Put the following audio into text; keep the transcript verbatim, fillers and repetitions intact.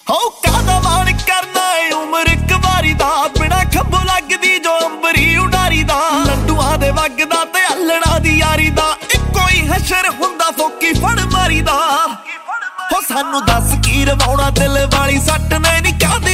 ਹੋ ਕਾਹਦਾ ਮਾਣ ਕਰਨਾ ਏ ਉਮਰ ਇੱਕ ਵਾਰੀ ਦਾ, ਬਿਨਾ ਖੰਭੋਂ ਲੱਗਦੀ ਜੋ ਅੰਬਰੀ ਉਡਾਰੀ ਦਾ। ਲੰਡੂਆਂ ਦੇ ਵਗਦਾ ਤੇ ਅੱਲੜਾਂ ਦੀ ਯਾਰੀ ਦਾ, ਇੱਕੋ ਹੀ ਹਸ਼ਰ ਹੁੰਦਾ ਫੋਕੀ ਫੜ ਮਾਰੀ ਦਾ। ਹੋ ਸਾਨੂੰ ਦੱਸ ਕੀ ਰਵਾਉਣਾ ਦਿਲ ਵਾਲੀ ਸੱਟ ਨੇ ਨੀ ਕਾਹਦੇ